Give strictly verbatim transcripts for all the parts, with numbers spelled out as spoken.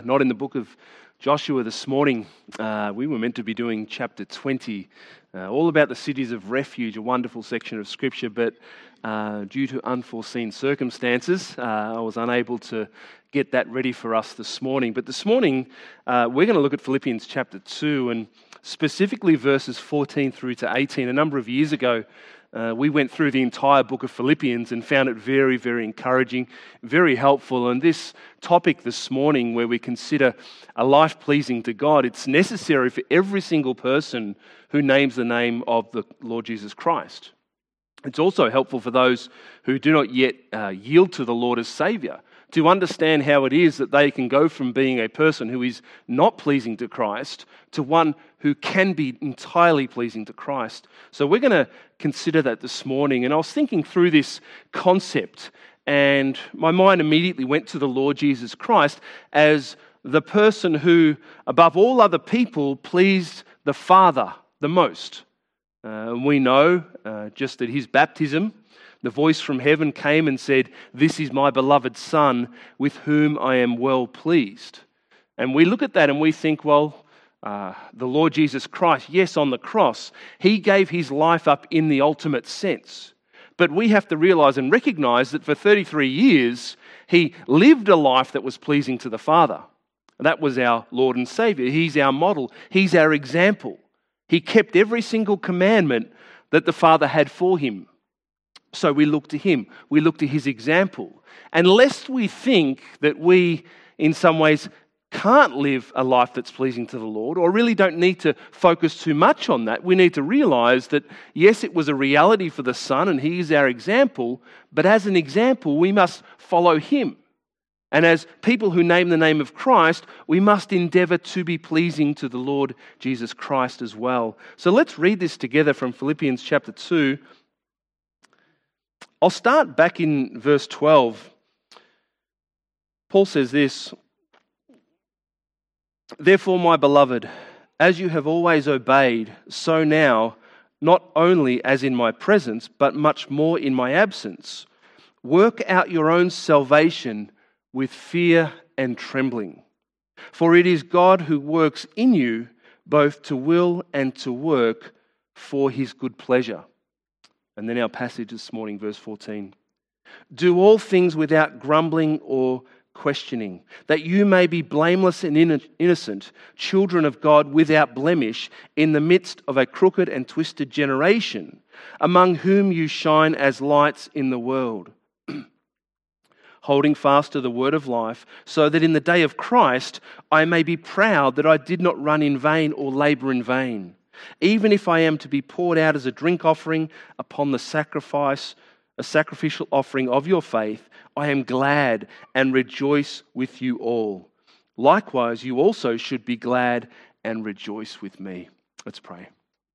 not in the book of Joshua this morning. Uh, we were meant to be doing chapter twenty, uh, all about the cities of refuge, a wonderful section of scripture, but uh, due to unforeseen circumstances, uh, I was unable to get that ready for us this morning. But this morning, uh, we're going to look at Philippians chapter two, and specifically verses fourteen through to eighteen. A number of years ago, Uh, we went through the entire book of Philippians and found it very, very encouraging, very helpful. And this topic this morning, where we consider a life pleasing to God, it's necessary for every single person who names the name of the Lord Jesus Christ. It's also helpful for those who do not yet uh, yield to the Lord as Saviour, to understand how it is that they can go from being a person who is not pleasing to Christ to one who can be entirely pleasing to Christ. So we're going to consider that this morning. And I was thinking through this concept, and my mind immediately went to the Lord Jesus Christ as the person who, above all other people, pleased the Father the most. Uh, we know uh, just at his baptism, the voice from heaven came and said, "This is my beloved Son, with whom I am well pleased." And we look at that and we think, well, uh, the Lord Jesus Christ, yes, on the cross, he gave his life up in the ultimate sense. But we have to realize and recognize that for thirty-three years, he lived a life that was pleasing to the Father. That was our Lord and Savior. He's our model. He's our example. He kept every single commandment that the Father had for him. So we look to him. We look to his example. And lest we think that we, in some ways, can't live a life that's pleasing to the Lord, or really don't need to focus too much on that, we need to realize that, yes, it was a reality for the Son, and he is our example, but as an example, we must follow him. And as people who name the name of Christ, we must endeavor to be pleasing to the Lord Jesus Christ as well. So let's read this together from Philippians chapter two. I'll start back in verse twelve. Paul says this, "Therefore, my beloved, as you have always obeyed, so now, not only as in my presence, but much more in my absence, work out your own salvation with fear and trembling. For it is God who works in you both to will and to work for his good pleasure." And then our passage this morning, verse fourteen. "Do all things without grumbling or questioning, that you may be blameless and innocent, children of God without blemish, in the midst of a crooked and twisted generation, among whom you shine as lights in the world, holding fast to the word of life, so that in the day of Christ I may be proud that I did not run in vain or labor in vain. Even if I am to be poured out as a drink offering upon the sacrifice, a sacrificial offering of your faith, I am glad and rejoice with you all. Likewise, you also should be glad and rejoice with me." Let's pray.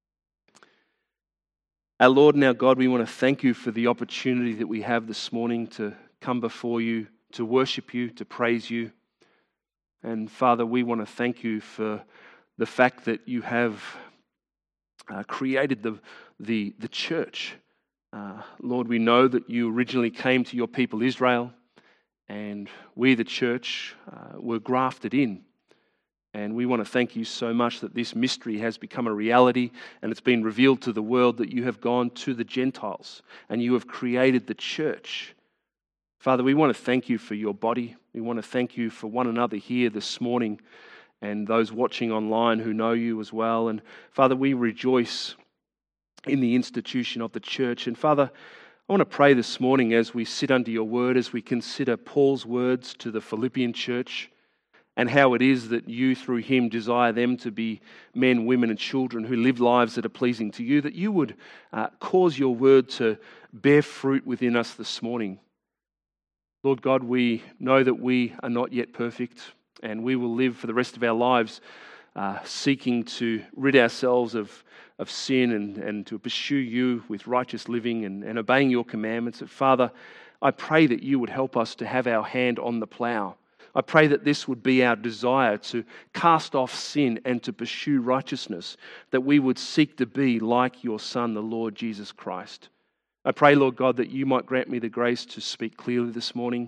Our Lord and our God, we want to thank you for the opportunity that we have this morning to come before you, to worship you, to praise you. And Father, we want to thank you for the fact that you have Uh, created the, the, the church. Uh, Lord, we know that you originally came to your people Israel, and we, the church, uh, were grafted in. And we want to thank you so much that this mystery has become a reality, and it's been revealed to the world that you have gone to the Gentiles, and you have created the church. Father, we want to thank you for your body. We want to thank you for one another here this morning, and those watching online who know you as well. And Father, we rejoice in the institution of the church. And Father, I want to pray this morning as we sit under your word, as we consider Paul's words to the Philippian church, and how it is that you, through him, desire them to be men, women, and children who live lives that are pleasing to you, that you would uh, cause your word to bear fruit within us this morning. Lord God, we know that we are not yet perfect, and we will live for the rest of our lives uh, seeking to rid ourselves of, of sin and, and to pursue you with righteous living and, and obeying your commandments. Father, I pray that you would help us to have our hand on the plough. I pray that this would be our desire to cast off sin and to pursue righteousness, that we would seek to be like your Son, the Lord Jesus Christ. I pray, Lord God, that you might grant me the grace to speak clearly this morning.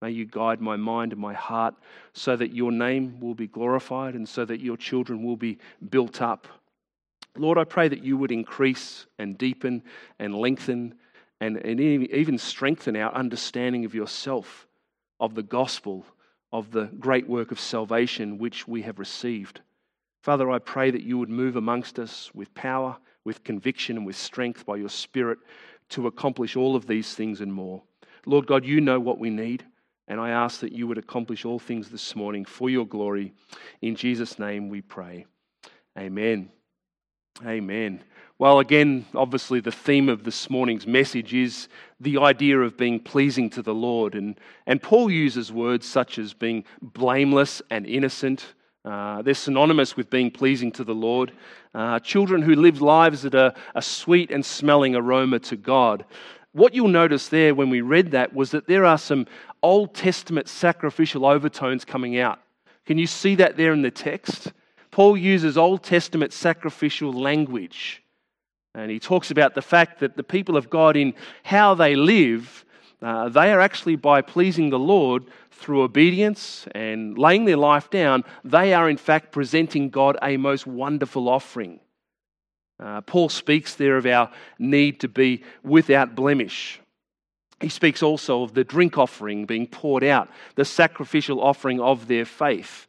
May you guide my mind and my heart so that your name will be glorified and so that your children will be built up. Lord, I pray that you would increase and deepen and lengthen and, and even strengthen our understanding of yourself, of the gospel, of the great work of salvation which we have received. Father, I pray that you would move amongst us with power, with conviction and with strength by your Spirit to accomplish all of these things and more. Lord God, you know what we need. And I ask that you would accomplish all things this morning for your glory. In Jesus' name we pray. Amen. Amen. Well, again, obviously the theme of this morning's message is the idea of being pleasing to the Lord. And, and Paul uses words such as being blameless and innocent. Uh, they're synonymous with being pleasing to the Lord. Uh, children who live lives that are a sweet and smelling aroma to God. What you'll notice there when we read that was that there are some Old Testament sacrificial overtones coming out. Can you see that there in the text? Paul uses Old Testament sacrificial language. And he talks about the fact that the people of God, in how they live, uh, they are actually, by pleasing the Lord through obedience and laying their life down, they are in fact presenting God a most wonderful offering. Uh, Paul speaks there of our need to be without blemish. He speaks also of the drink offering being poured out, the sacrificial offering of their faith.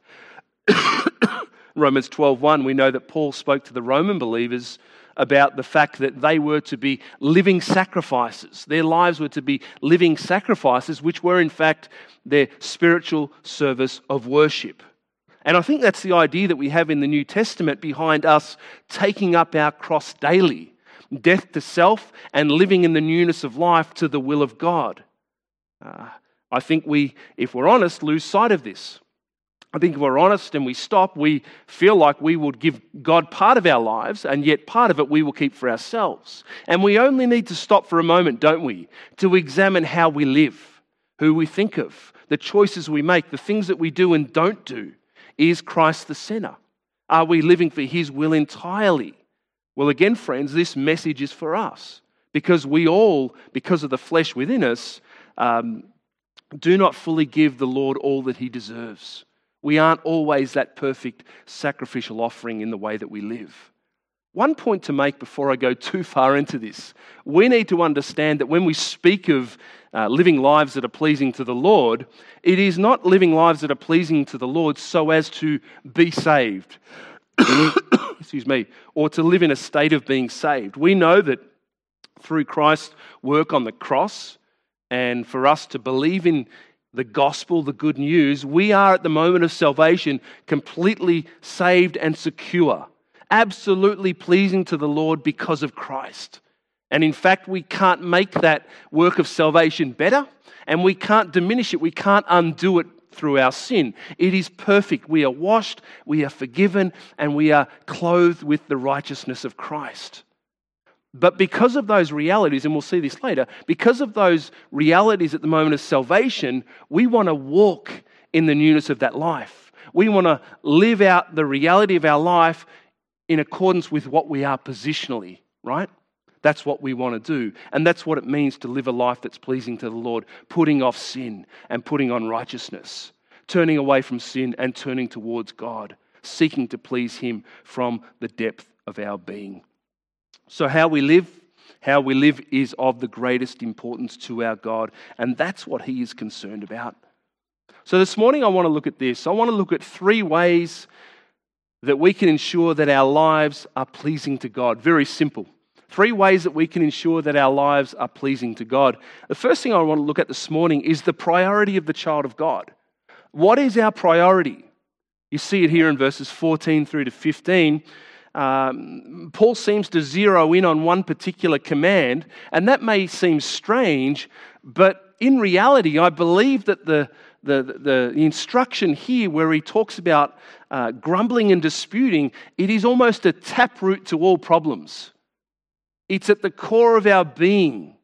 Romans twelve one, we know that Paul spoke to the Roman believers about the fact that they were to be living sacrifices. Their lives were to be living sacrifices, which were in fact their spiritual service of worship. And I think that's the idea that we have in the New Testament behind us taking up our cross daily, death to self and living in the newness of life to the will of God. Uh, I think we, if we're honest, lose sight of this. I think if we're honest and we stop, we feel like we would give God part of our lives, and yet part of it we will keep for ourselves. And we only need to stop for a moment, don't we, to examine how we live, who we think of, the choices we make, the things that we do and don't do. Is Christ the center? Are we living for his will entirely? Well, again, friends, this message is for us because we all, because of the flesh within us, um, do not fully give the Lord all that he deserves. We aren't always that perfect sacrificial offering in the way that we live. One point to make before I go too far into this, we need to understand that when we speak of uh, living lives that are pleasing to the Lord, it is not living lives that are pleasing to the Lord so as to be saved, excuse me, or to live in a state of being saved. We know that through Christ's work on the cross and for us to believe in the gospel, the good news, we are at the moment of salvation completely saved and secure. Absolutely pleasing to the Lord because of Christ. And in fact, we can't make that work of salvation better, and we can't diminish it. We can't undo it through our sin. It is perfect. We are washed, we are forgiven, and we are clothed with the righteousness of Christ. But because of those realities, and we'll see this later, because of those realities at the moment of salvation, we want to walk in the newness of that life. We want to live out the reality of our life in accordance with what we are positionally, right? That's what we want to do. And that's what it means to live a life that's pleasing to the Lord, putting off sin and putting on righteousness, turning away from sin and turning towards God, seeking to please him from the depth of our being. So how we live, how we live is of the greatest importance to our God, and that's what he is concerned about. So this morning I want to look at this. I want to look at three ways that we can ensure that our lives are pleasing to God. Very simple. Three ways that we can ensure that our lives are pleasing to God. The first thing I want to look at this morning is the priority of the child of God. What is our priority? You see it here in verses fourteen through to fifteen. Um, Paul seems to zero in on one particular command, and that may seem strange, but in reality, I believe that the The, the, the instruction here where he talks about uh, grumbling and disputing, it is almost a taproot to all problems. It's at the core of our being.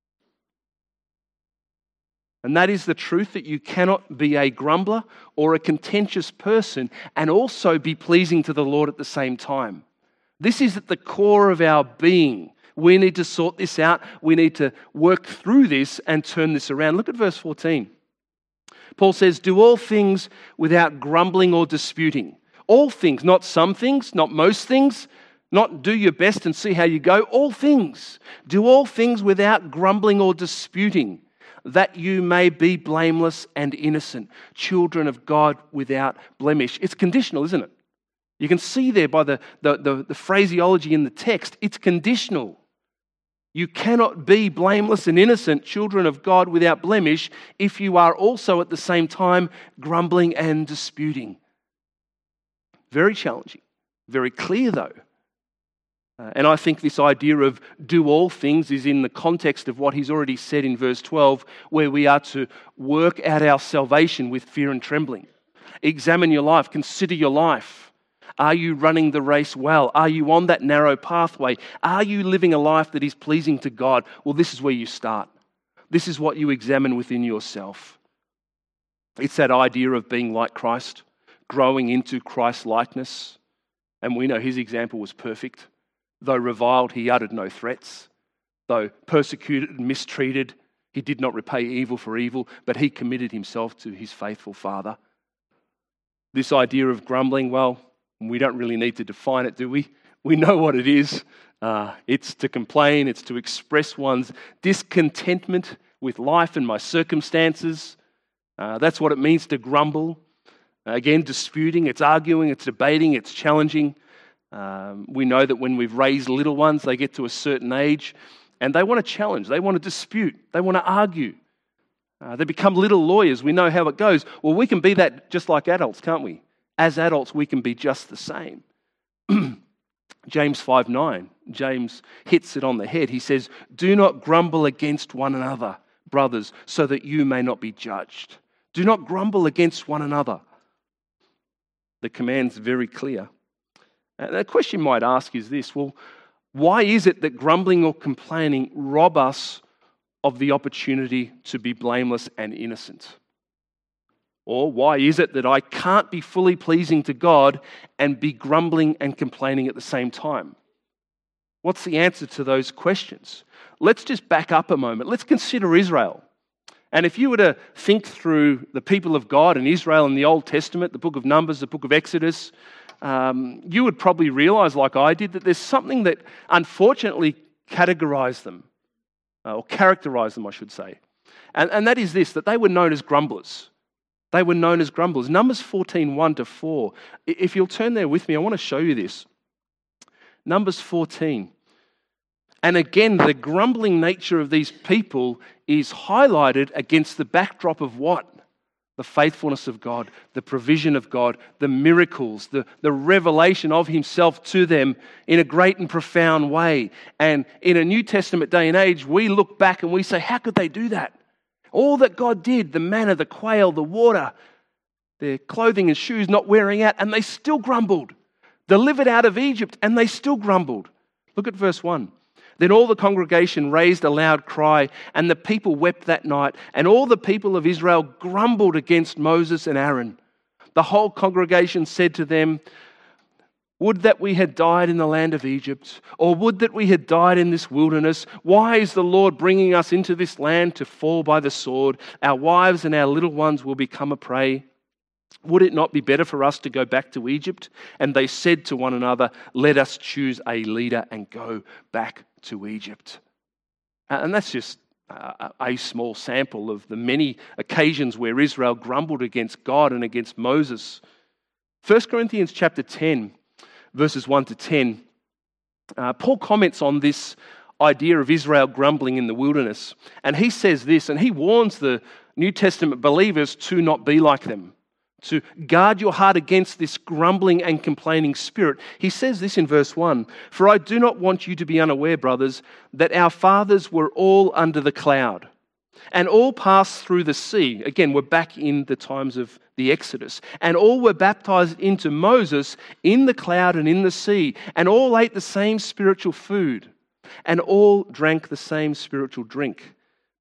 And that is the truth that you cannot be a grumbler or a contentious person and also be pleasing to the Lord at the same time. This is at the core of our being. We need to sort this out. We need to work through this and turn this around. Look at verse fourteen. Paul says, do all things without grumbling or disputing. All things, not some things, not most things, not do your best and see how you go. All things. Do all things without grumbling or disputing, that you may be blameless and innocent, children of God without blemish. It's conditional, isn't it? You can see there by the, the, the, the phraseology in the text, it's conditional. You cannot be blameless and innocent, children of God without blemish, if you are also at the same time grumbling and disputing. Very challenging, very clear though. Uh, and I think this idea of do all things is in the context of what he's already said in verse twelve, where we are to work out our salvation with fear and trembling. Examine your life, consider your life. Are you running the race well? Are you on that narrow pathway? Are you living a life that is pleasing to God? Well, this is where you start. This is what you examine within yourself. It's that idea of being like Christ, growing into Christ's likeness. And we know his example was perfect. Though reviled, he uttered no threats. Though persecuted and mistreated, he did not repay evil for evil, but he committed himself to his faithful Father. This idea of grumbling, well, we don't really need to define it, do we? We know what it is. Uh, it's to complain, it's to express one's discontentment with life and my circumstances. Uh, that's what it means to grumble. Uh, again, disputing, it's arguing, it's debating, it's challenging. Um, we know that when we've raised little ones, they get to a certain age and they want to challenge, they want to dispute, they want to argue. Uh, they become little lawyers. We know how it goes. Well, we can be that just like adults, can't we? As adults, we can be just the same. James five nine, James hits it on the head. He says, do not grumble against one another, brothers, so that you may not be judged. Do not grumble against one another. The command's very clear. And the question you might ask is this, well, why is it that grumbling or complaining rob us of the opportunity to be blameless and innocent? Or why is it that I can't be fully pleasing to God and be grumbling and complaining at the same time? What's the answer to those questions? Let's just back up a moment. Let's consider Israel. And if you were to think through the people of God and Israel in the Old Testament, the book of Numbers, the book of Exodus, um, you would probably realize, like I did, that there's something that unfortunately categorized them, uh, or characterized them, I should say. And, and that is this, that they were known as grumblers. They were known as grumblers. Numbers fourteen, one to four. If you'll turn there with me, I want to show you this. Numbers fourteen. And again, the grumbling nature of these people is highlighted against the backdrop of what? The faithfulness of God, the provision of God, the miracles, the, the revelation of himself to them in a great and profound way. And in a New Testament day and age, we look back and we say, how could they do that? All that God did, the manna, the quail, the water, their clothing and shoes not wearing out, and they still grumbled. Delivered out of Egypt, and they still grumbled. Look at verse one. Then all the congregation raised a loud cry, and the people wept that night, and all the people of Israel grumbled against Moses and Aaron. The whole congregation said to them, would that we had died in the land of Egypt, or would that we had died in this wilderness. Why is the Lord bringing us into this land to fall by the sword? Our wives and our little ones will become a prey. Would it not be better for us to go back to Egypt? And they said to one another, let us choose a leader and go back to Egypt. And that's just a small sample of the many occasions where Israel grumbled against God and against Moses. First Corinthians chapter ten, verses one to ten, uh, Paul comments on this idea of Israel grumbling in the wilderness. And he says this, and he warns the New Testament believers to not be like them, to guard your heart against this grumbling and complaining spirit. He says this in verse one, for I do not want you to be unaware, brothers, that our fathers were all under the cloud and all passed through the sea. Again, we're back in the times of the Exodus. And all were baptized into Moses in the cloud and in the sea. And all ate the same spiritual food. And all drank the same spiritual drink.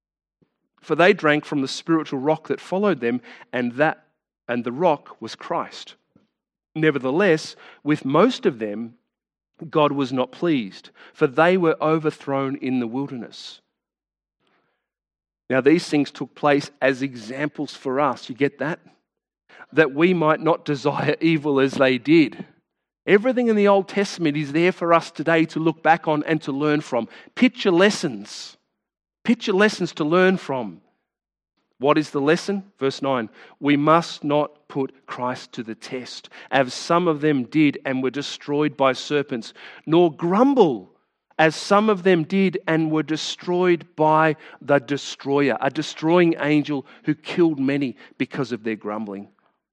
For they drank from the spiritual rock that followed them, and that and the rock was Christ. Nevertheless, with most of them, God was not pleased, for they were overthrown in the wilderness. Now, these things took place as examples for us. You get that? That we might not desire evil as they did. Everything in the Old Testament is there for us today to look back on and to learn from. Picture lessons. Picture lessons to learn from. What is the lesson? Verse nine. We must not put Christ to the test, as some of them did and were destroyed by serpents, nor grumble, as some of them did and were destroyed by the destroyer, a destroying angel who killed many because of their grumbling.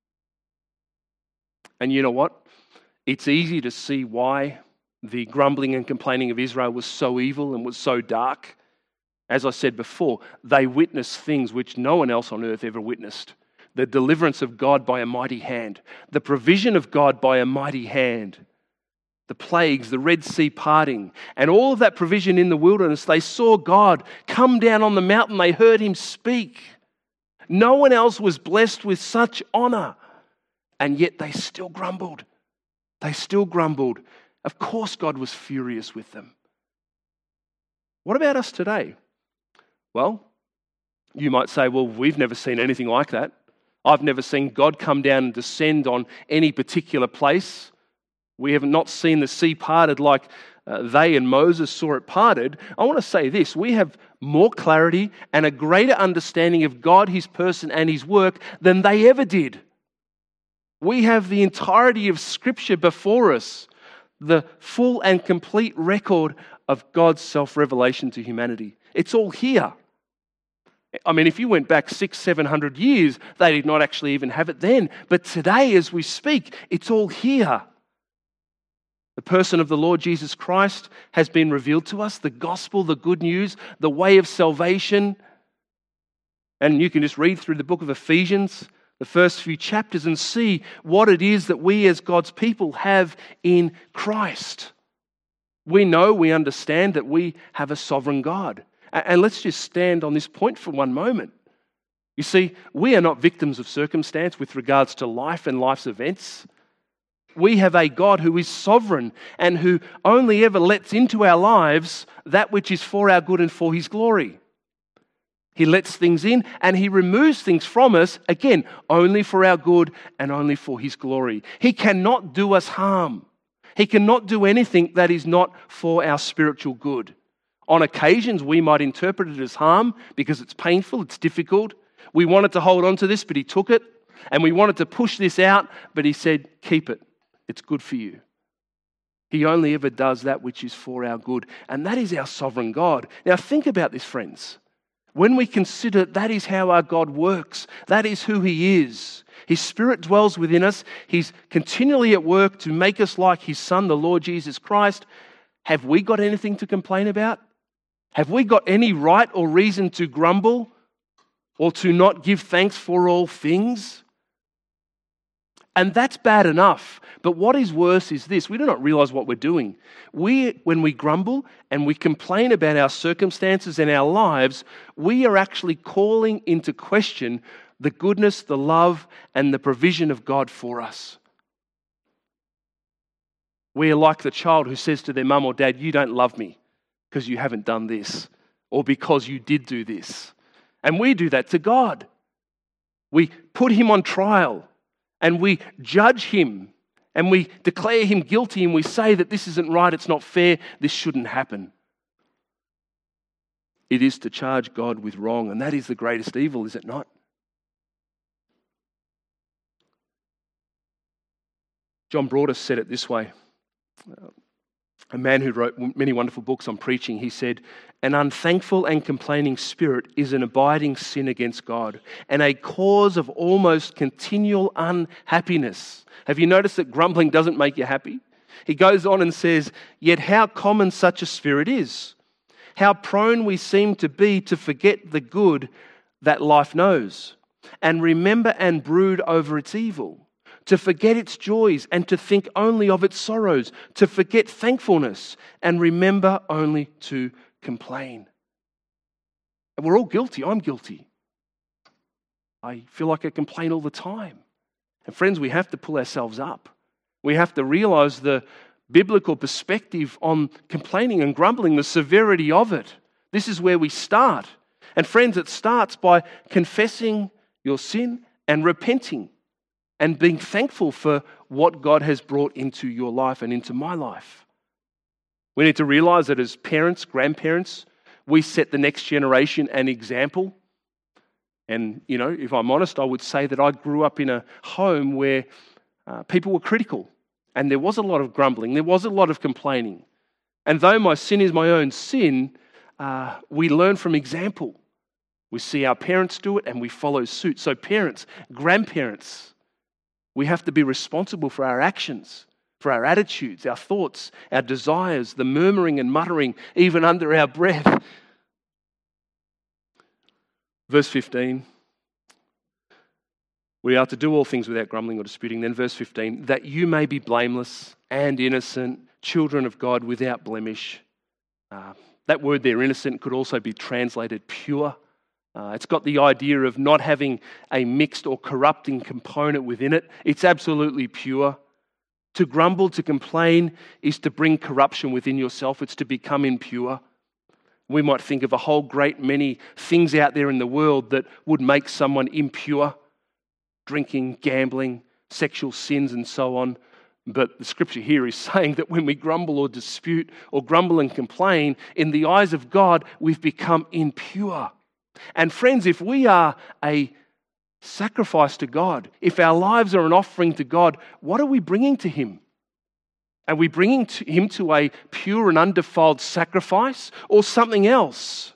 And you know what? It's easy to see why the grumbling and complaining of Israel was so evil and was so dark. As I said before, they witnessed things which no one else on earth ever witnessed. The deliverance of God by a mighty hand, the provision of God by a mighty hand, the plagues, the Red Sea parting, and all of that provision in the wilderness. They saw God come down on the mountain. They heard him speak. No one else was blessed with such honor, and yet they still grumbled. They still grumbled. Of course, God was furious with them. What about us today? Well, you might say, well, we've never seen anything like that. I've never seen God come down and descend on any particular place. We have not seen the sea parted like uh, they and Moses saw it parted. I want to say this. We have more clarity and a greater understanding of God, his person, and his work than they ever did. We have the entirety of Scripture before us, the full and complete record of God's self-revelation to humanity. It's all here. I mean, if you went back six, seven hundred years, they did not actually even have it then. But today, as we speak, it's all here. The person of the Lord Jesus Christ has been revealed to us, the gospel, the good news, the way of salvation. And you can just read through the book of Ephesians, the first few chapters, and see what it is that we as God's people have in Christ. We know, we understand that we have a sovereign God. And let's just stand on this point for one moment. You see, we are not victims of circumstance with regards to life and life's events. We have a God who is sovereign and who only ever lets into our lives that which is for our good and for his glory. He lets things in and he removes things from us, again, only for our good and only for his glory. He cannot do us harm. He cannot do anything that is not for our spiritual good. On occasions, we might interpret it as harm because it's painful, it's difficult. We wanted to hold on to this, but he took it. And we wanted to push this out, but he said, keep it. It's good for you. He only ever does that which is for our good. And that is our sovereign God. Now think about this, friends. When we consider that is how our God works, that is who he is. His Spirit dwells within us. He's continually at work to make us like his Son, the Lord Jesus Christ. Have we got anything to complain about? Have we got any right or reason to grumble or to not give thanks for all things? And that's bad enough. But what is worse is this. We do not realize what we're doing. We, when we grumble and we complain about our circumstances and our lives, we are actually calling into question the goodness, the love, and the provision of God for us. We are like the child who says to their mum or dad, you don't love me because you haven't done this or because you did do this. And we do that to God. We put him on trial and we judge him and we declare him guilty and we say that this isn't right, it's not fair, this shouldn't happen. It is to charge God with wrong, and that is the greatest evil, is it not? John Broadus said it this way. A man who wrote many wonderful books on preaching, he said, an unthankful and complaining spirit is an abiding sin against God and a cause of almost continual unhappiness. Have you noticed that grumbling doesn't make you happy? He goes on and says, yet how common such a spirit is. How prone we seem to be to forget the good that life knows and remember and brood over its evil. To forget its joys and to think only of its sorrows, to forget thankfulness and remember only to complain. And we're all guilty. I'm guilty. I feel like I complain all the time. And friends, we have to pull ourselves up. We have to realize the biblical perspective on complaining and grumbling, the severity of it. This is where we start. And friends, it starts by confessing your sin and repenting and being thankful for what God has brought into your life and into my life. We need to realize that as parents, grandparents, we set the next generation an example. And, you know, if I'm honest, I would say that I grew up in a home where uh, people were critical and there was a lot of grumbling, there was a lot of complaining. And though my sin is my own sin, uh, we learn from example. We see our parents do it and we follow suit. So parents, grandparents, we have to be responsible for our actions, for our attitudes, our thoughts, our desires, the murmuring and muttering, even under our breath. Verse fifteen, we are to do all things without grumbling or disputing. Then verse fifteen, that you may be blameless and innocent, children of God without blemish. Uh, that word there, innocent, could also be translated pure. Uh, it's got the idea of not having a mixed or corrupting component within it. It's absolutely pure. To grumble, to complain, is to bring corruption within yourself. It's to become impure. We might think of a whole great many things out there in the world that would make someone impure. Drinking, gambling, sexual sins and so on. But the scripture here is saying that when we grumble or dispute or grumble and complain, in the eyes of God, we've become impure. And friends, if we are a sacrifice to God, if our lives are an offering to God, what are we bringing to Him? Are we bringing to Him to a pure and undefiled sacrifice or something else?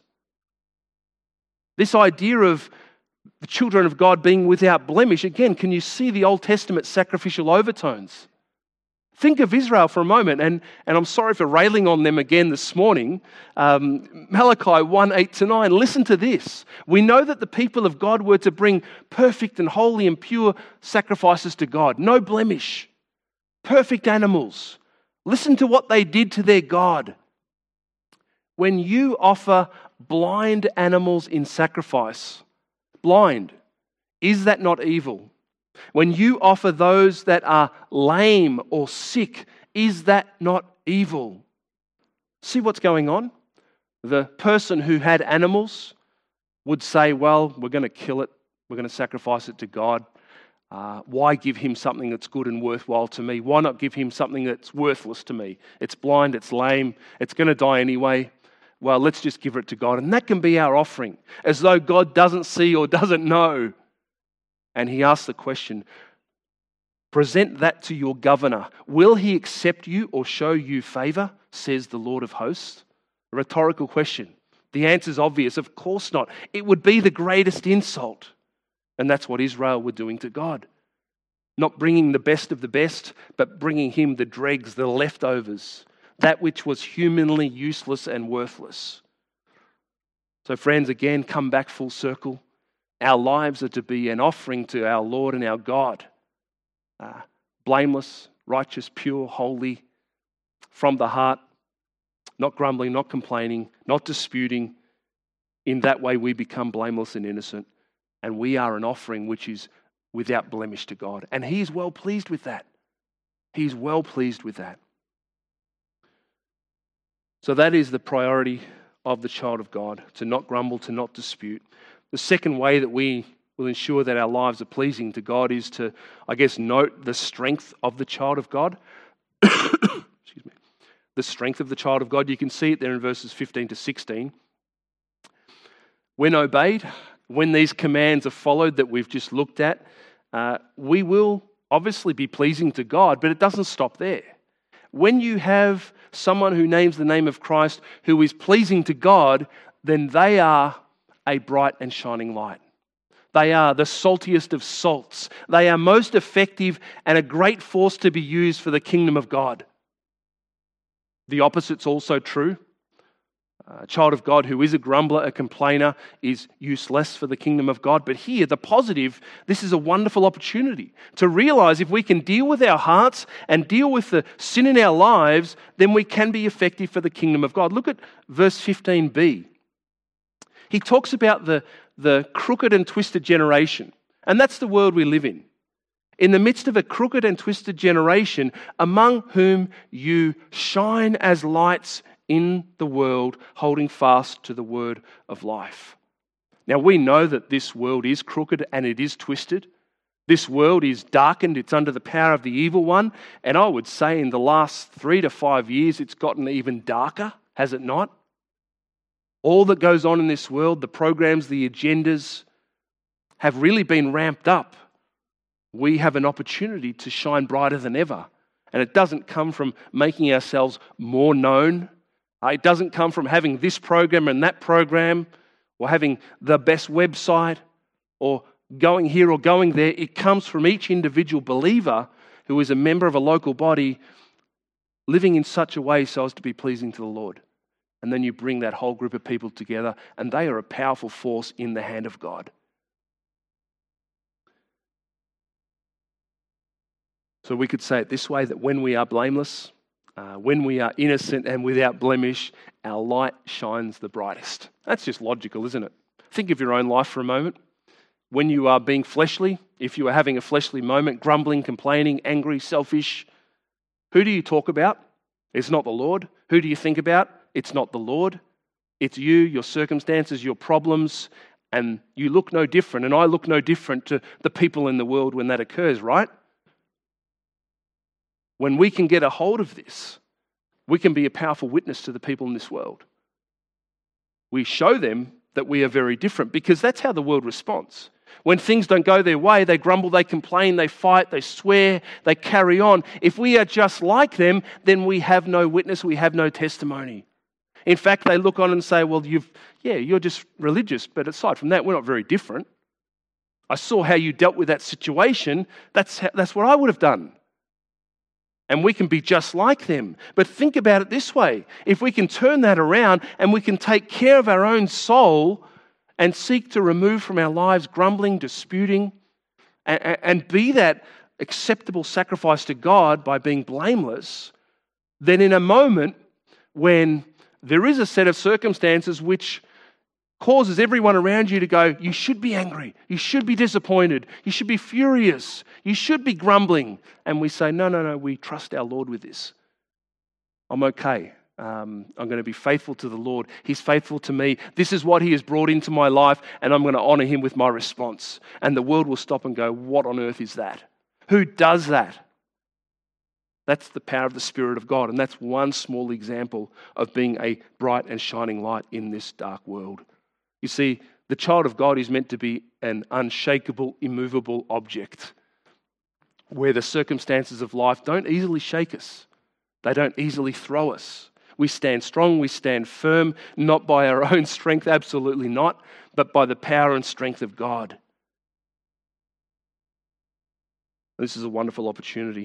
This idea of the children of God being without blemish, again, can you see the Old Testament sacrificial overtones? Think of Israel for a moment, and, and I'm sorry for railing on them again this morning. Um, Malachi one, eight to nine, listen to this. We know that the people of God were to bring perfect and holy and pure sacrifices to God. No blemish. Perfect animals. Listen to what they did to their God. When you offer blind animals in sacrifice, blind, is that not evil? When you offer those that are lame or sick, is that not evil? See what's going on? The person who had animals would say, well, we're going to kill it. We're going to sacrifice it to God. Uh, why give him something that's good and worthwhile to me? Why not give him something that's worthless to me? It's blind, it's lame, it's going to die anyway. Well, let's just give it to God. And that can be our offering, as though God doesn't see or doesn't know. And he asks the question, present that to your governor. Will he accept you or show you favor, says the Lord of hosts? A rhetorical question. The answer is obvious. Of course not. It would be the greatest insult. And that's what Israel were doing to God. Not bringing the best of the best, but bringing him the dregs, the leftovers, that which was humanly useless and worthless. So friends, again, come back full circle. Our lives are to be an offering to our Lord and our God. Uh, blameless, righteous, pure, holy, from the heart, not grumbling, not complaining, not disputing. In that way we become blameless and innocent. And we are an offering which is without blemish to God. And he is well pleased with that. He's well pleased with that. So that is the priority of the child of God, to not grumble, to not dispute. The second way that we will ensure that our lives are pleasing to God is to, I guess, note the strength of the child of God. Excuse me. The strength of the child of God. You can see it there in verses fifteen to sixteen. When obeyed, when these commands are followed that we've just looked at, uh, we will obviously be pleasing to God, but it doesn't stop there. When you have someone who names the name of Christ who is pleasing to God, then they are a bright and shining light. They are the saltiest of salts. They are most effective and a great force to be used for the kingdom of God. The opposite's also true. A child of God who is a grumbler, a complainer, is useless for the kingdom of God. But here, the positive, this is a wonderful opportunity to realize if we can deal with our hearts and deal with the sin in our lives, then we can be effective for the kingdom of God. Look at verse fifteen b. He talks about the, the crooked and twisted generation. And that's the world we live in. In the midst of a crooked and twisted generation, among whom you shine as lights in the world, holding fast to the word of life. Now, we know that this world is crooked and it is twisted. This world is darkened. It's under the power of the evil one. And I would say in the last three to five years, it's gotten even darker, has it not? All that goes on in this world, the programs, the agendas, have really been ramped up. We have an opportunity to shine brighter than ever. And it doesn't come from making ourselves more known. It doesn't come from having this program and that program, or having the best website, or going here or going there. It comes from each individual believer who is a member of a local body living in such a way so as to be pleasing to the Lord. And then you bring that whole group of people together, and they are a powerful force in the hand of God. So we could say it this way, that when we are blameless, uh, when we are innocent and without blemish, our light shines the brightest. That's just logical, isn't it? Think of your own life for a moment. When you are being fleshly, if you are having a fleshly moment, grumbling, complaining, angry, selfish, who do you talk about? It's not the Lord. Who do you think about? It's not the Lord. It's you, your circumstances, your problems, and you look no different, and I look no different to the people in the world when that occurs, right? When we can get a hold of this, we can be a powerful witness to the people in this world. We show them that we are very different, because that's how the world responds. When things don't go their way, they grumble, they complain, they fight, they swear, they carry on. If we are just like them, then we have no witness, we have no testimony. In fact, they look on and say, well, you've, yeah, you're just religious, but aside from that, we're not very different. I saw how you dealt with that situation. That's how, that's what I would have done. And we can be just like them. But think about it this way. If we can turn that around and we can take care of our own soul and seek to remove from our lives grumbling, disputing, and, and be that acceptable sacrifice to God by being blameless, then in a moment when there is a set of circumstances which causes everyone around you to go, you should be angry, you should be disappointed, you should be furious, you should be grumbling. And we say, no, no, no, we trust our Lord with this. I'm okay. Um, I'm going to be faithful to the Lord. He's faithful to me. This is what He has brought into my life, and I'm going to honor Him with my response. And the world will stop and go, what on earth is that? Who does that? That's the power of the Spirit of God, and that's one small example of being a bright and shining light in this dark world. You see, the child of God is meant to be an unshakable, immovable object where the circumstances of life don't easily shake us. They don't easily throw us. We stand strong, we stand firm, not by our own strength, absolutely not, but by the power and strength of God. This is a wonderful opportunity.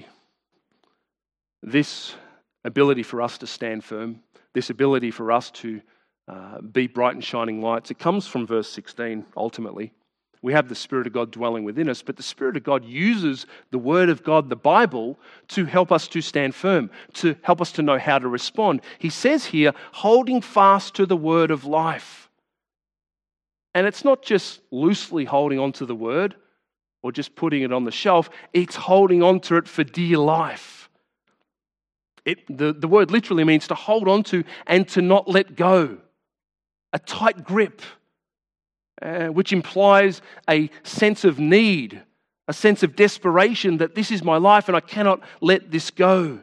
This ability for us to stand firm, this ability for us to uh, be bright and shining lights, it comes from verse sixteen, ultimately. We have the Spirit of God dwelling within us, but the Spirit of God uses the Word of God, the Bible, to help us to stand firm, to help us to know how to respond. He says here, holding fast to the word of life. And it's not just loosely holding on to the word or just putting it on the shelf, it's holding on to it for dear life. It, the, the word literally means to hold on to and to not let go. A tight grip. Uh, which implies a sense of need, a sense of desperation that this is my life and I cannot let this go.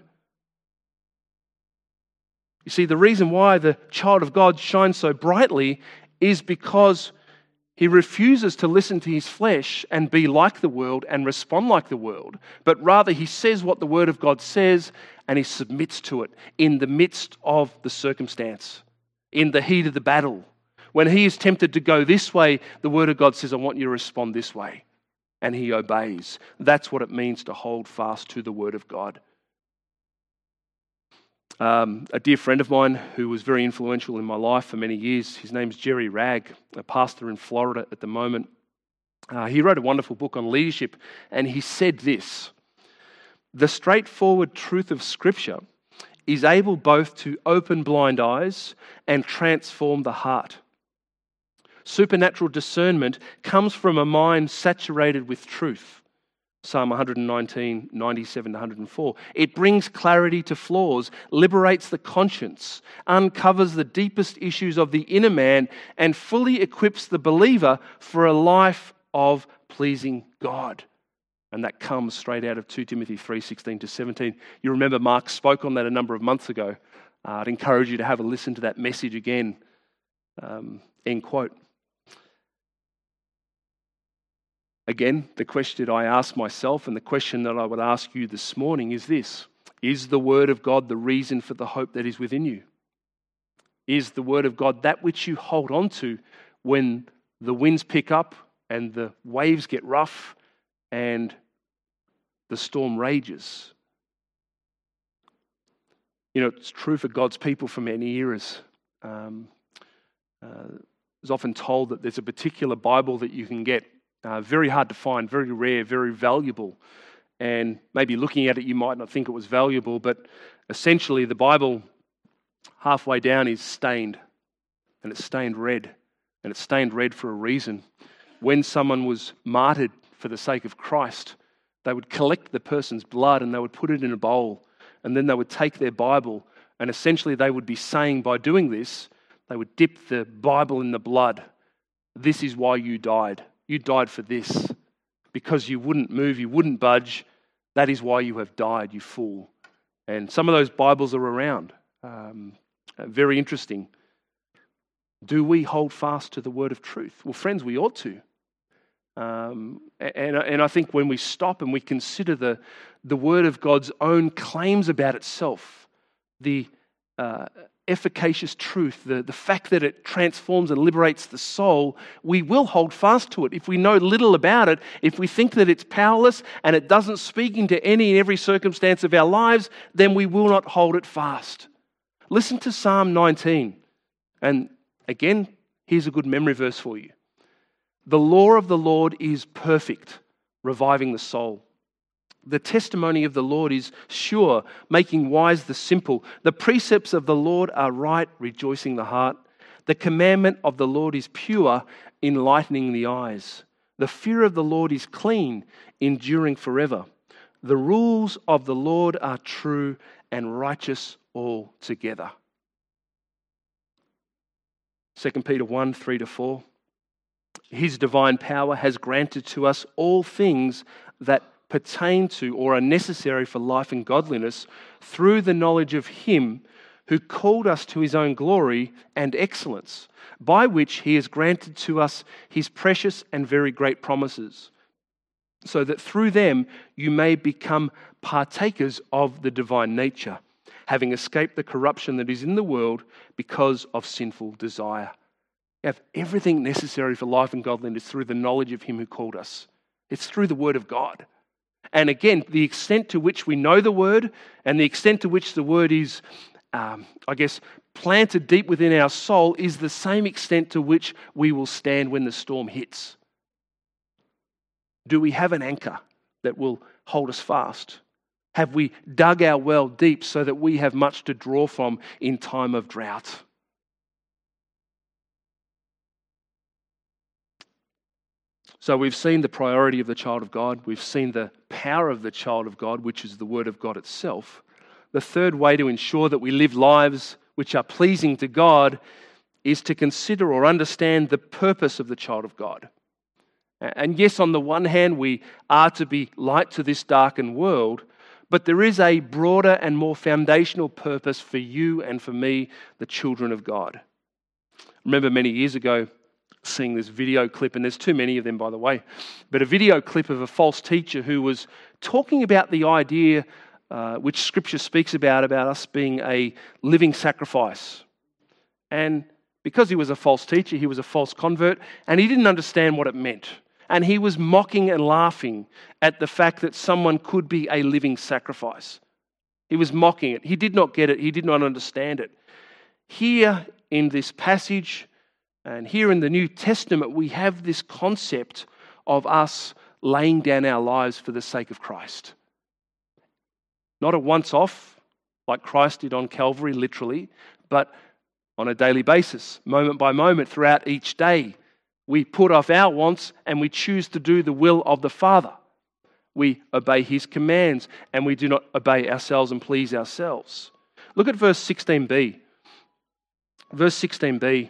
You see, the reason why the child of God shines so brightly is because he refuses to listen to his flesh and be like the world and respond like the world, but rather he says what the Word of God says and he submits to it in the midst of the circumstance, in the heat of the battle. When he is tempted to go this way, the Word of God says, I want you to respond this way. And he obeys. That's what it means to hold fast to the Word of God. Um, a dear friend of mine who was very influential in my life for many years, his name's Jerry Ragg, a pastor in Florida at the moment. Uh, he wrote a wonderful book on leadership, and he said this: the straightforward truth of Scripture is able both to open blind eyes and transform the heart. Supernatural discernment comes from a mind saturated with truth. Psalm one nineteen, ninety-seven to one hundred four. It brings clarity to flaws, liberates the conscience, uncovers the deepest issues of the inner man, and fully equips the believer for a life of pleasing God. And that comes straight out of Second Timothy three, sixteen to seventeen. You remember Mark spoke on that a number of months ago. Uh, I'd encourage you to have a listen to that message again. Um, end quote. Again, the question I ask myself and the question that I would ask you this morning is this: is the Word of God the reason for the hope that is within you? Is the Word of God that which you hold on to when the winds pick up and the waves get rough and the storm rages? You know, it's true for God's people from many eras. Um, uh, it's often told that there's a particular Bible that you can get. Uh, very hard to find, very rare, very valuable. And maybe looking at it, you might not think it was valuable, but essentially the Bible halfway down is stained, and it's stained red, and it's stained red for a reason. When someone was martyred for the sake of Christ, they would collect the person's blood and they would put it in a bowl, and then they would take their Bible, and essentially they would be saying, by doing this, they would dip the Bible in the blood. This is why you died. You died for this. Because you wouldn't move, you wouldn't budge. That is why you have died, you fool. And some of those Bibles are around. Um, very interesting. Do we hold fast to the word of truth? Well, friends, we ought to. Um, and, and I think when we stop and we consider the, the word of God's own claims about itself, the uh, efficacious truth, the, the fact that it transforms and liberates the soul, we will hold fast to it. If we know little about it, if we think that it's powerless and it doesn't speak into any and every circumstance of our lives, then we will not hold it fast. Listen to Psalm nineteen. And again, here's a good memory verse for you. The law of the Lord is perfect, reviving the soul. The testimony of the Lord is sure, making wise the simple. The precepts of the Lord are right, rejoicing the heart. The commandment of the Lord is pure, enlightening the eyes. The fear of the Lord is clean, enduring forever. The rules of the Lord are true and righteous altogether. Second Peter one, three to four. His divine power has granted to us all things that pertain to or are necessary for life and godliness through the knowledge of Him who called us to His own glory and excellence, by which He has granted to us His precious and very great promises, so that through them you may become partakers of the divine nature, having escaped the corruption that is in the world because of sinful desire. You have everything necessary for life and godliness through the knowledge of Him who called us. It's through the Word of God. And again, the extent to which we know the Word and the extent to which the Word is, um, I guess, planted deep within our soul is the same extent to which we will stand when the storm hits. Do we have an anchor that will hold us fast? Have we dug our well deep so that we have much to draw from in time of drought? So we've seen the priority of the child of God. We've seen the power of the child of God, which is the Word of God itself. The third way to ensure that we live lives which are pleasing to God is to consider or understand the purpose of the child of God. And yes, on the one hand, we are to be light to this darkened world, but there is a broader and more foundational purpose for you and for me, the children of God. I remember many years ago seeing this video clip, and there's too many of them, by the way, but a video clip of a false teacher who was talking about the idea uh, which Scripture speaks about, about us being a living sacrifice. And because he was a false teacher, he was a false convert, and he didn't understand what it meant. And he was mocking and laughing at the fact that someone could be a living sacrifice. He was mocking it. He did not get it. He did not understand it. Here in this passage, and here in the New Testament, we have this concept of us laying down our lives for the sake of Christ. Not a once-off, like Christ did on Calvary, literally, but on a daily basis, moment by moment, throughout each day. We put off our wants and we choose to do the will of the Father. we obey his commands and we do not obey ourselves and please ourselves. Look at verse sixteen b. Verse sixteen b.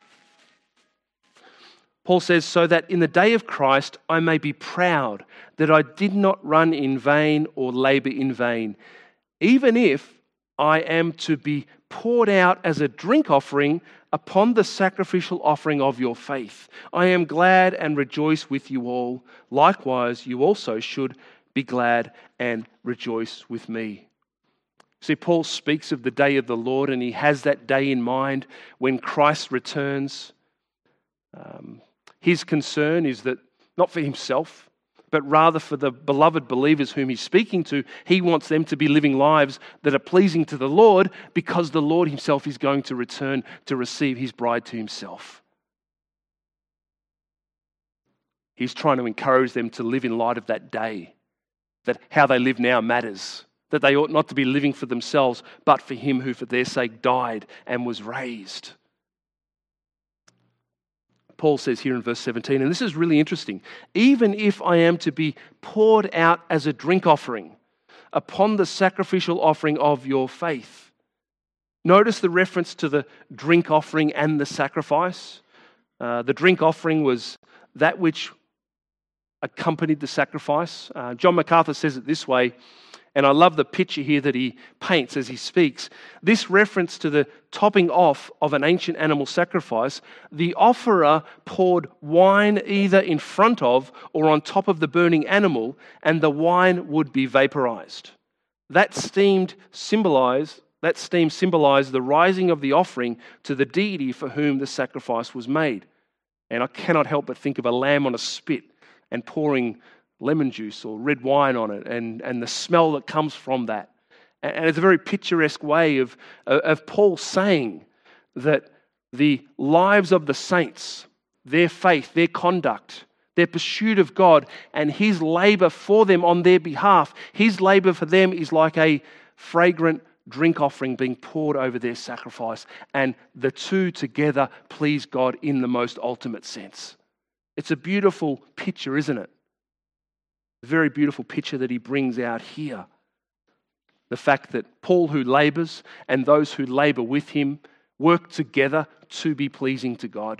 Paul says, so that in the day of Christ I may be proud that I did not run in vain or labor in vain, even if I am to be poured out as a drink offering upon the sacrificial offering of your faith. I am glad and rejoice with you all. Likewise, you also should be glad and rejoice with me. See, Paul speaks of the day of the Lord, and he has that day in mind when Christ returns. Um, his concern is that not for himself, but rather for the beloved believers whom he's speaking to. He wants them to be living lives that are pleasing to the Lord, because the Lord himself is going to return to receive his bride to himself. He's trying to encourage them to live in light of that day, that how they live now matters, that they ought not to be living for themselves, but for him who for their sake died and was raised. Paul says here in verse seventeen, and this is really interesting, even if I am to be poured out as a drink offering upon the sacrificial offering of your faith. Notice the reference to the drink offering and the sacrifice. Uh, the drink offering was that which accompanied the sacrifice. Uh, John MacArthur says it this way, and I love the picture here that he paints as he speaks. This reference to the topping off of an ancient animal sacrifice, the offerer poured wine either in front of or on top of the burning animal, and the wine would be vaporized. That steamed symbolized, that steam symbolized the rising of the offering to the deity for whom the sacrifice was made. And I cannot help but think of a lamb on a spit and pouring lemon juice or red wine on it, and, and the smell that comes from that. And it's a very picturesque way of, of Paul saying that the lives of the saints, their faith, their conduct, their pursuit of God, and his labor for them on their behalf, his labor for them is like a fragrant drink offering being poured over their sacrifice. And the two together please God in the most ultimate sense. It's a beautiful picture, isn't it? A very beautiful picture that he brings out here. The fact that Paul, who labors, and those who labor with him work together to be pleasing to God.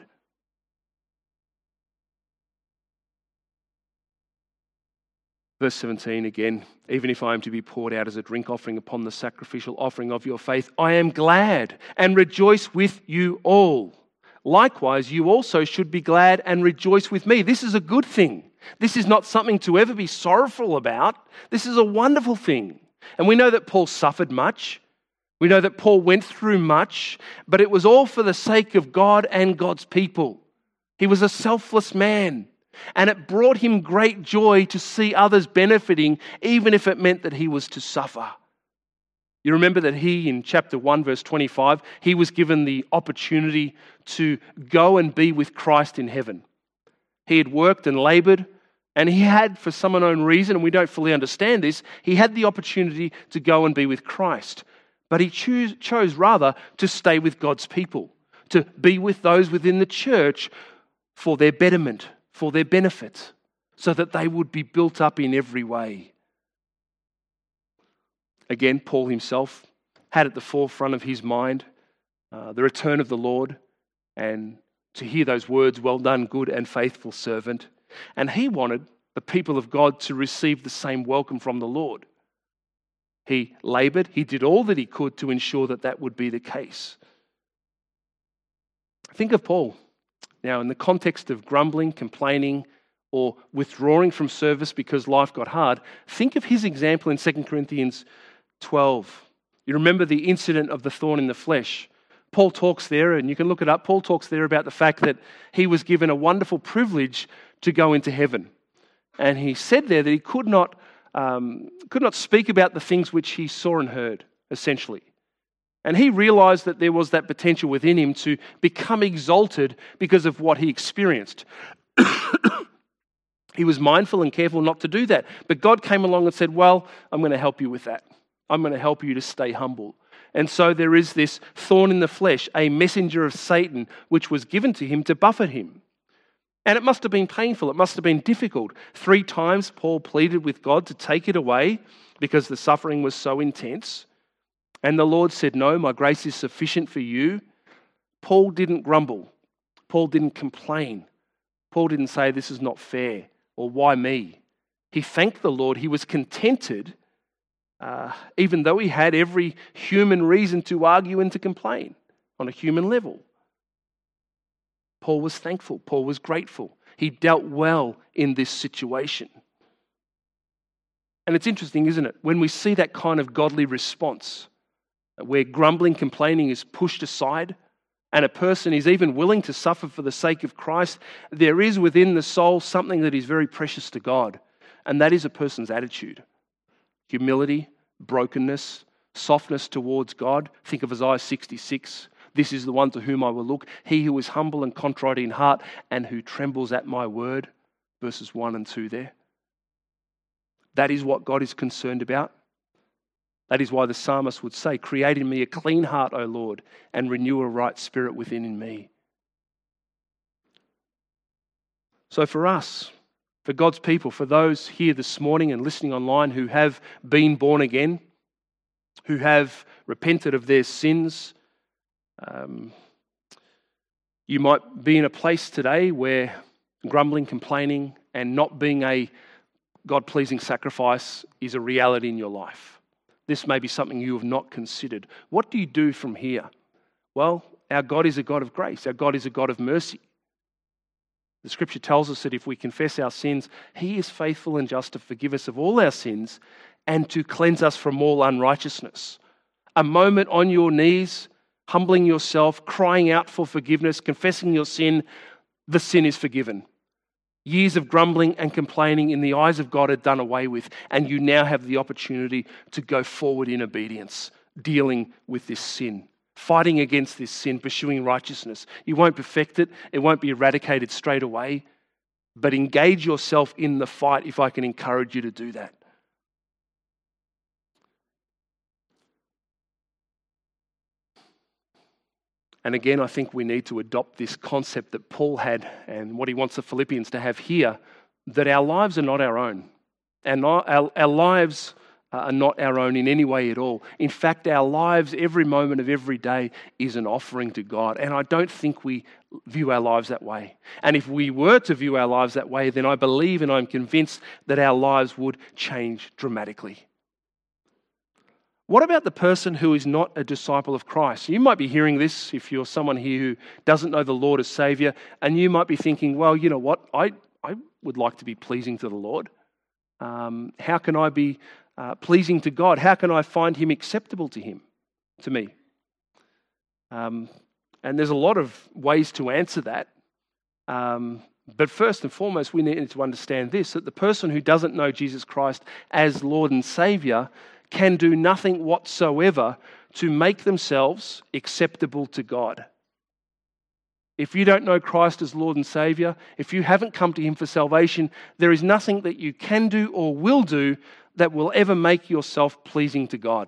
Verse seventeen again, even if I am to be poured out as a drink offering upon the sacrificial offering of your faith, I am glad and rejoice with you all. Likewise, you also should be glad and rejoice with me. This is a good thing. This is not something to ever be sorrowful about. This is a wonderful thing. And we know that Paul suffered much. We know that Paul went through much, but it was all for the sake of God and God's people. He was a selfless man, and it brought him great joy to see others benefiting, even if it meant that he was to suffer. You remember that he, in chapter one, verse twenty-five, he was given the opportunity to go and be with Christ in heaven. He had worked and labored, and he had, for some unknown reason, and we don't fully understand this, he had the opportunity to go and be with Christ. But he choose, chose rather to stay with God's people, to be with those within the church for their betterment, for their benefit, so that they would be built up in every way. Again, Paul himself had at the forefront of his mind uh, the return of the Lord, and to hear those words, well done, good and faithful servant. And he wanted the people of God to receive the same welcome from the Lord. He labored, he did all that he could to ensure that that would be the case. Think of Paul. Now, in the context of grumbling, complaining, or withdrawing from service because life got hard, think of his example in Second Corinthians twelve. You remember the incident of the thorn in the flesh. Paul talks there, and you can look it up, Paul talks there about the fact that he was given a wonderful privilege to go into heaven. And he said there that he could not, um, could not speak about the things which he saw and heard, essentially. And he realized that there was that potential within him to become exalted because of what he experienced. He was mindful and careful not to do that. But God came along and said, well, I'm going to help you with that. I'm going to help you to stay humble. And so there is this thorn in the flesh, a messenger of Satan, which was given to him to buffet him. And it must have been painful. It must have been difficult. Three times Paul pleaded with God to take it away because the suffering was so intense. And the Lord said, no, my grace is sufficient for you. Paul didn't grumble. Paul didn't complain. Paul didn't say this is not fair or why me. He thanked the Lord. He was contented, uh, even though he had every human reason to argue and to complain on a human level. Paul was thankful. Paul was grateful. He dealt well in this situation. And it's interesting, isn't it? When we see that kind of godly response, where grumbling, complaining is pushed aside, and a person is even willing to suffer for the sake of Christ, there is within the soul something that is very precious to God, and that is a person's attitude. Humility, brokenness, softness towards God. Think of Isaiah sixty-six. This is the one to whom I will look, he who is humble and contrite in heart and who trembles at my word. Verses one and two there. That is what God is concerned about. That is why the psalmist would say, create in me a clean heart, O Lord, and renew a right spirit within in me. So for us, for God's people, for those here this morning and listening online who have been born again, who have repented of their sins, Um, you might be in a place today where grumbling, complaining, and not being a God-pleasing sacrifice is a reality in your life. This may be something you have not considered. What do you do from here? Well, our God is a God of grace. Our God is a God of mercy. The scripture tells us that if we confess our sins, he is faithful and just to forgive us of all our sins and to cleanse us from all unrighteousness. A moment on your knees, humbling yourself, crying out for forgiveness, confessing your sin, the sin is forgiven. Years of grumbling and complaining in the eyes of God are done away with, and you now have the opportunity to go forward in obedience, dealing with this sin, fighting against this sin, pursuing righteousness. You won't perfect it, it won't be eradicated straight away, but engage yourself in the fight if I can encourage you to do that. And again, I think we need to adopt this concept that Paul had and what he wants the Philippians to have here, that our lives are not our own. And our, our, our lives are not our own in any way at all. In fact, our lives, every moment of every day, is an offering to God. And I don't think we view our lives that way. And if we were to view our lives that way, then I believe and I'm convinced that our lives would change dramatically. What about the person who is not a disciple of Christ? You might be hearing this if you're someone here who doesn't know the Lord as Saviour, and you might be thinking, well, you know what, I, I would like to be pleasing to the Lord. Um, how can I be uh, pleasing to God? How can I find him acceptable to him, to me? Um, and there's a lot of ways to answer that. Um, but first and foremost, we need to understand this, that the person who doesn't know Jesus Christ as Lord and Saviour can do nothing whatsoever to make themselves acceptable to God. If you don't know Christ as Lord and Saviour, if you haven't come to him for salvation, there is nothing that you can do or will do that will ever make yourself pleasing to God.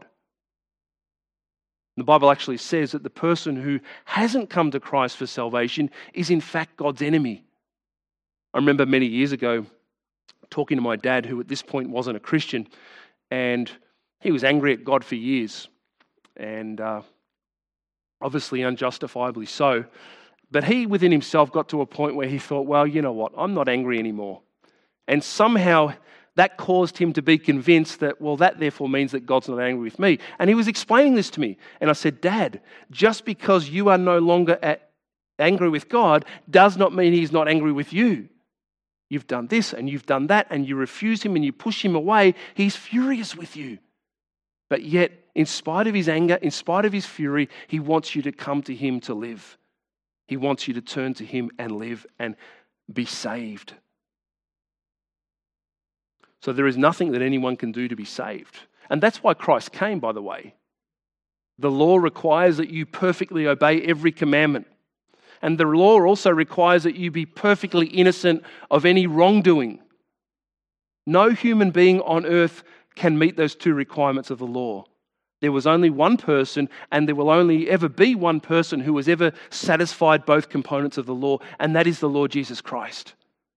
The Bible actually says that the person who hasn't come to Christ for salvation is in fact God's enemy. I remember many years ago talking to my dad, who at this point wasn't a Christian, and he was angry at God for years, and uh, obviously unjustifiably so. But he within himself got to a point where he thought, well, you know what, I'm not angry anymore. And somehow that caused him to be convinced that, well, that therefore means that God's not angry with me. And he was explaining this to me. And I said, Dad, just because you are no longer at, angry with God does not mean he's not angry with you. You've done this and you've done that and you refuse him and you push him away. He's furious with you. But yet, in spite of his anger, in spite of his fury, he wants you to come to him to live. He wants you to turn to him and live and be saved. So there is nothing that anyone can do to be saved. And that's why Christ came, by the way. The law requires that you perfectly obey every commandment. And the law also requires that you be perfectly innocent of any wrongdoing. No human being on earth can meet those two requirements of the law. There was only one person, and there will only ever be one person who has ever satisfied both components of the law, and that is the Lord Jesus Christ.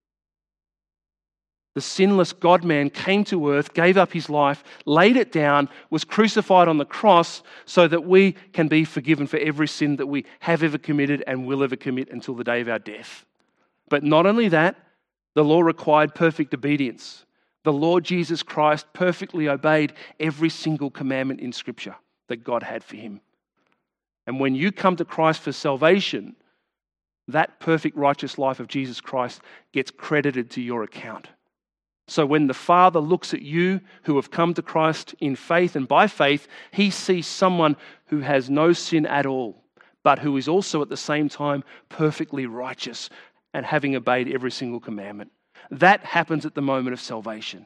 The sinless God-man came to earth, gave up his life, laid it down, was crucified on the cross so that we can be forgiven for every sin that we have ever committed and will ever commit until the day of our death. But not only that, the law required perfect obedience. The Lord Jesus Christ perfectly obeyed every single commandment in Scripture that God had for him. And when you come to Christ for salvation, that perfect righteous life of Jesus Christ gets credited to your account. So when the Father looks at you who have come to Christ in faith and by faith, he sees someone who has no sin at all, but who is also at the same time perfectly righteous and having obeyed every single commandment. That happens at the moment of salvation.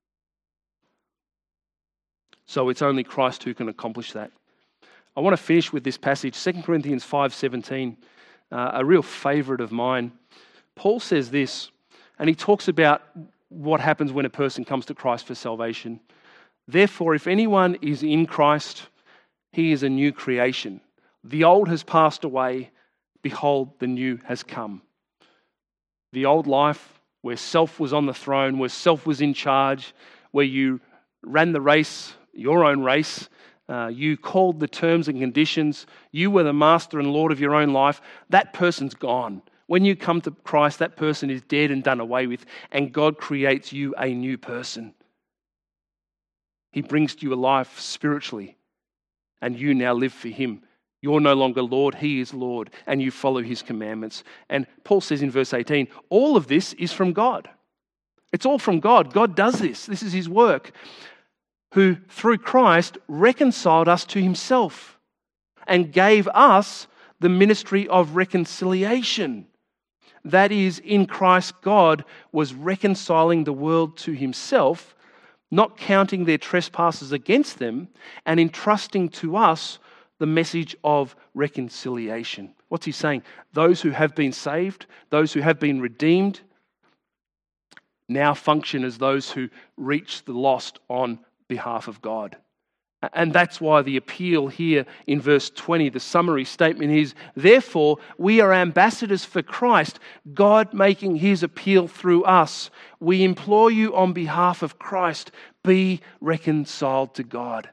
So it's only Christ who can accomplish that. I want to finish with this passage, Second Corinthians five seventeen, uh, a real favourite of mine. Paul says this, and he talks about what happens when a person comes to Christ for salvation. Therefore, if anyone is in Christ, he is a new creation. The old has passed away. Behold, the new has come. The old life where self was on the throne, where self was in charge, where you ran the race, your own race, uh, you called the terms and conditions, you were the master and Lord of your own life, that person's gone. When you come to Christ, that person is dead and done away with, and God creates you a new person. He brings to you a life spiritually, and you now live for him. You're no longer Lord, he is Lord, and you follow his commandments. And Paul says in verse eighteen, all of this is from God. It's all from God. God does this. This is his work, who through Christ reconciled us to himself and gave us the ministry of reconciliation. That is, in Christ, God was reconciling the world to himself, not counting their trespasses against them, and entrusting to us the message of reconciliation. What's he saying? Those who have been saved, those who have been redeemed, now function as those who reach the lost on behalf of God. And that's why the appeal here in verse twenty, the summary statement is, therefore, we are ambassadors for Christ, God making his appeal through us. We implore you on behalf of Christ, be reconciled to God.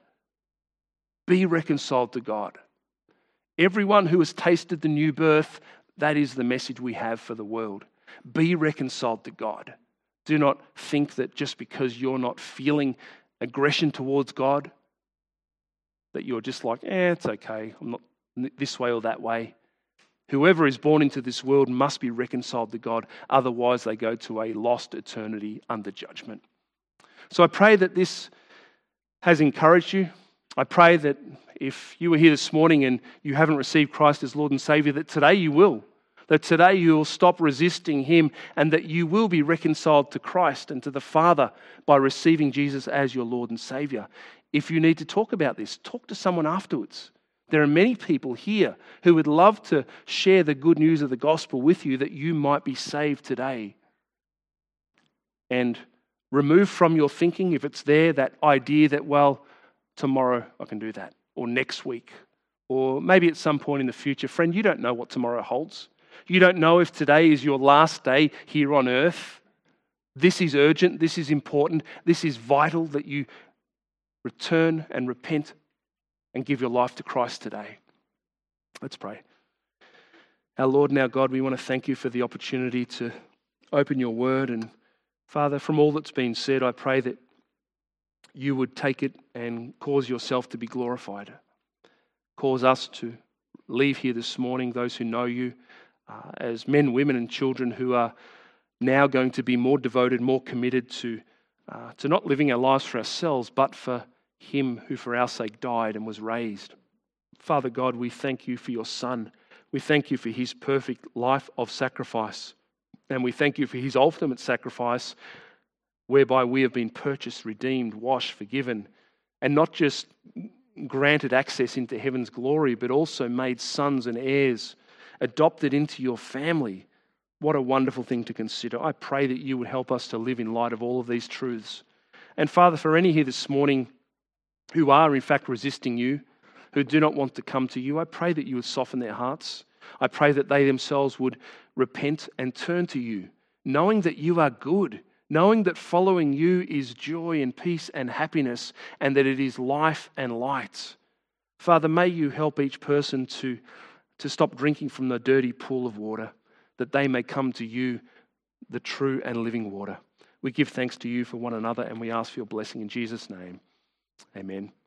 Be reconciled to God. Everyone who has tasted the new birth, that is the message we have for the world. Be reconciled to God. Do not think that just because you're not feeling aggression towards God, that you're just like, eh, it's okay, I'm not this way or that way. Whoever is born into this world must be reconciled to God, otherwise they go to a lost eternity under judgment. So I pray that this has encouraged you. I pray that if you were here this morning and you haven't received Christ as Lord and Saviour, that today you will. That today you will stop resisting him and that you will be reconciled to Christ and to the Father by receiving Jesus as your Lord and Saviour. If you need to talk about this, talk to someone afterwards. There are many people here who would love to share the good news of the gospel with you that you might be saved today. And remove from your thinking, if it's there, that idea that, well, tomorrow I can do that, or next week, or maybe at some point in the future. Friend, you don't know what tomorrow holds. You don't know if today is your last day here on earth. This is urgent, this is important, this is vital that you return and repent and give your life to Christ today. Let's pray. Our Lord and our God, we want to thank you for the opportunity to open your word. And Father, from all that's been said, I pray that you would take it and cause yourself to be glorified. Cause us to leave here this morning, those who know you, uh, as men, women and children who are now going to be more devoted, more committed to, uh, to not living our lives for ourselves, but for him who for our sake died and was raised. Father God, we thank you for your Son. We thank you for his perfect life of sacrifice. And we thank you for his ultimate sacrifice, whereby we have been purchased, redeemed, washed, forgiven, and not just granted access into heaven's glory, but also made sons and heirs, adopted into your family. What a wonderful thing to consider. I pray that you would help us to live in light of all of these truths. And Father, for any here this morning who are in fact resisting you, who do not want to come to you. I pray that you would soften their hearts. I pray that they themselves would repent and turn to you, knowing that you are good, knowing that following you is joy and peace and happiness, and that it is life and light. Father, may you help each person to, to stop drinking from the dirty pool of water, that they may come to you, the true and living water. We give thanks to you for one another, and we ask for your blessing in Jesus' name. Amen.